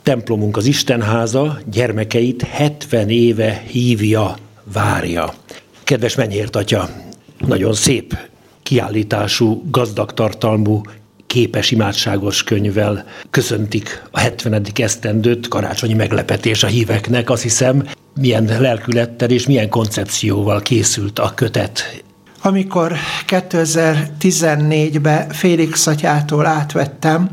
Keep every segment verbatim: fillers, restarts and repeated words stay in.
Templomunk az Istenháza, gyermekeit hetven éve hívja, várja. Kedves Menyhért atya, nagyon szép kiállítású, gazdag tartalmú, képes imádságos könyvvel köszöntik a hetvenedik esztendőt, karácsonyi meglepetés a híveknek, azt hiszem, milyen lelkülettel és milyen koncepcióval készült a kötet. Amikor kétezer-tizennégyben Félix atyától átvettem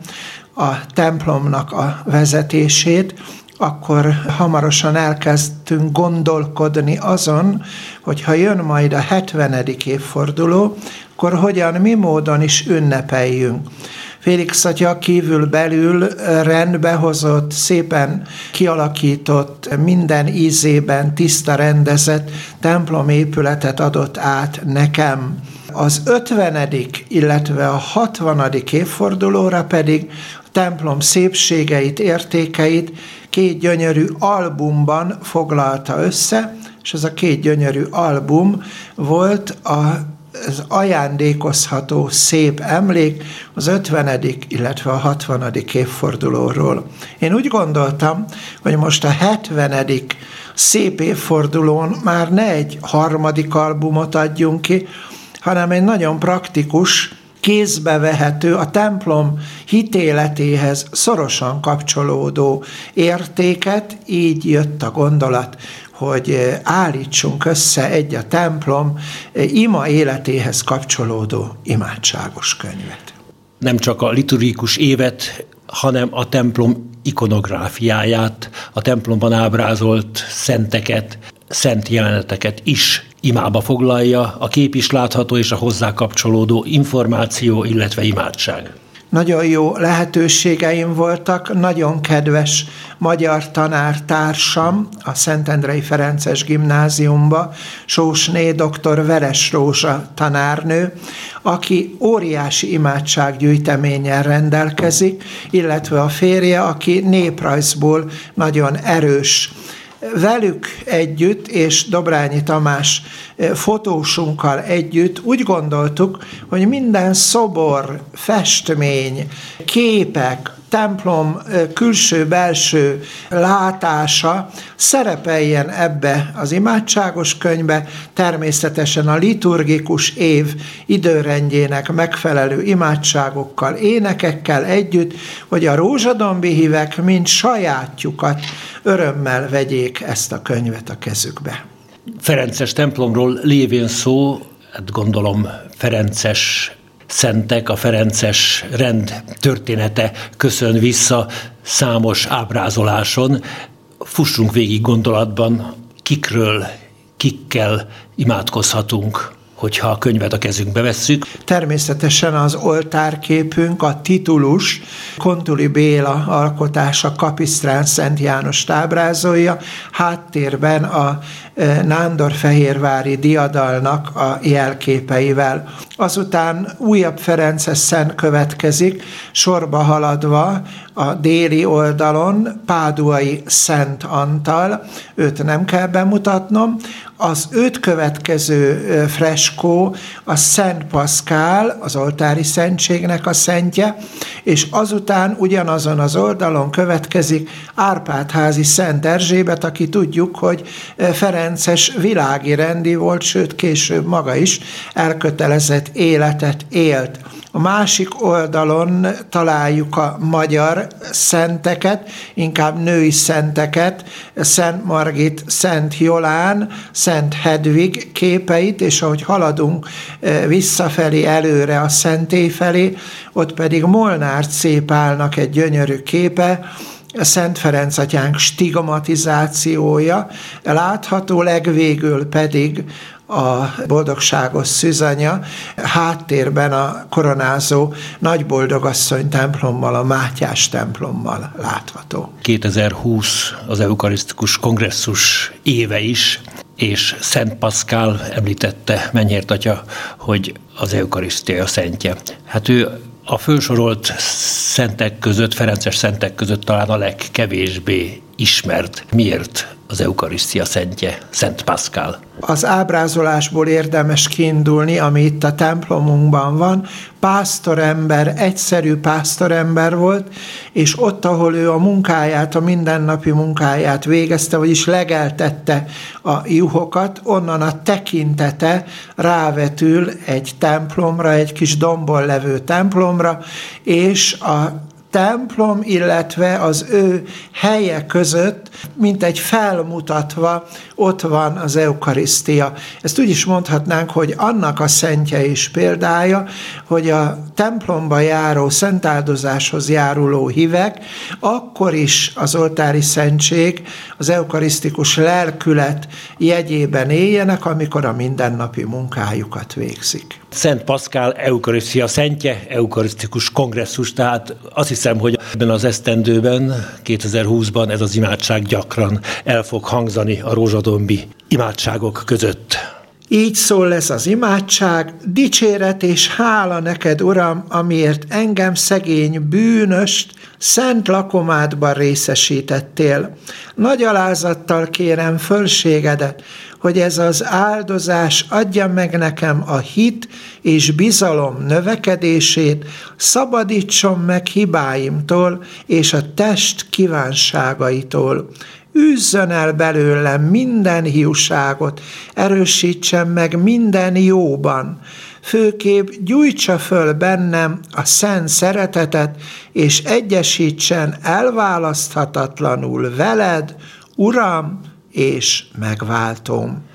a templomnak a vezetését, akkor hamarosan elkezdtünk gondolkodni azon, hogy ha jön majd a hetvenedik évforduló, akkor hogyan, mi módon is ünnepeljünk. Félix atya kívül belül rendbe hozott, szépen kialakított, minden ízében tiszta rendezett templomépületet adott át nekem. Az ötvenedik, illetve a hatvanadik évfordulóra pedig a templom szépségeit, értékeit két gyönyörű albumban foglalta össze, és ez a két gyönyörű album volt a ez ajándékozható szép emlék az ötvenedik, illetve a hatvanadik évfordulóról. Én úgy gondoltam, hogy most a hetvenedik szép évfordulón már ne egy harmadik albumot adjunk ki, hanem egy nagyon praktikus, kézbe vehető, a templom hitéletéhez szorosan kapcsolódó értéket, így jött a gondolat, hogy állítsunk össze egy a templom ima életéhez kapcsolódó imádságos könyvet. Nem csak a liturgikus évet, hanem a templom ikonográfiáját, a templomban ábrázolt szenteket, szent jeleneteket is imába foglalja, a kép is látható, és a hozzá kapcsolódó információ, illetve imádság. Nagyon jó lehetőségeim voltak, nagyon kedves magyar tanártársam a Szentendrei Ferences Gimnáziumba, Sósné dr. Veres Rózsa tanárnő, aki óriási imádsággyűjteménnyel rendelkezik, illetve a férje, aki néprajzból nagyon erős. Velük együtt, és Dobrányi Tamás fotósunkkal együtt úgy gondoltuk, hogy minden szobor, festmény, képek, templom külső-belső látása szerepeljen ebbe az imádságos könyvbe, természetesen a liturgikus év időrendjének megfelelő imádságokkal, énekekkel együtt, hogy a rózsadombi hívek mind sajátjukat örömmel vegyék ezt a könyvet a kezükbe. Ferences templomról lévén szó, hát gondolom ferences szentek, a ferences rend története köszön vissza számos ábrázoláson. Fussunk végig gondolatban, kikről, kikkel imádkozhatunk, hogyha a könyvet a kezünkbe vesszük. Természetesen az oltárképünk, a titulus, Kontuli Béla alkotása Kapisztrán Szent Jánost ábrázolja, háttérben a nándorfehérvári diadalnak a jelképeivel. Azután újabb ferences szent következik, sorba haladva a déli oldalon Páduai Szent Antal, őt nem kell bemutatnom, az őt következő freskó a Szent Paszkál, az oltári szentségnek a szentje, és azután ugyanazon az oldalon következik Árpád-házi Szent Erzsébet, aki tudjuk, hogy ferences világi rendi volt, sőt később maga is elkötelezett életet élt. A másik oldalon találjuk a magyar szenteket, inkább női szenteket, Szent Margit, Szent Jolán, Szent Hedvig képeit, és ahogy haladunk visszafelé, előre a szentély felé, ott pedig Molnár C. Pálnak egy gyönyörű képe, Szent Ferenc atyánk stigmatizációja, látható, legvégül pedig a boldogságos szűzanya, háttérben a koronázó Nagyboldogasszony templommal, a Mátyás templommal látható. kétezer-húsz az eukarisztikus kongresszus éve is, és Szent Paszkál említette Menyhért atya, hogy az eukarisztia szentje. Hát ő a fölsorolt szentek között, ferences szentek között talán a legkevésbé ismert. Miért az eukarisztia szentje, Szent Pascal? Az ábrázolásból érdemes kiindulni, ami itt a templomunkban van. Pásztorember, egyszerű pásztorember volt, és ott, ahol ő a munkáját, a mindennapi munkáját végezte, vagyis legeltette a juhokat, onnan a tekintete rávetül egy templomra, egy kis dombon levő templomra, és a templom, illetve az ő helye között, mint egy felmutatva, ott van az eukarisztia. Ezt úgy is mondhatnánk, hogy annak a szentje is példája, hogy a templomba járó, szentáldozáshoz járuló hívek akkor is az oltári szentség, az eukarisztikus lelkület jegyében éljenek, amikor a mindennapi munkájukat végzik. Szent Pascal eukarisztia szentje, eukarisztikus kongresszus, tehát azt hiszem, hogy ebben az esztendőben, kétezer-húszban ez az imádság gyakran el fog hangzani a rózsadombi imádságok között. Így szól lesz az imádság: dicséret és hála neked, Uram, amiért engem, szegény bűnöst, szent lakomádban részesítettél. Nagy alázattal kérem fölségedet, hogy ez az áldozás adja meg nekem a hit és bizalom növekedését, szabadítson meg hibáimtól és a test kívánságaitól. Üzzön el belőlem minden hiúságot, erősítsen meg minden jóban, főképp gyújtsa föl bennem a szent szeretetet, és egyesítsen elválaszthatatlanul veled, Uram és megváltom.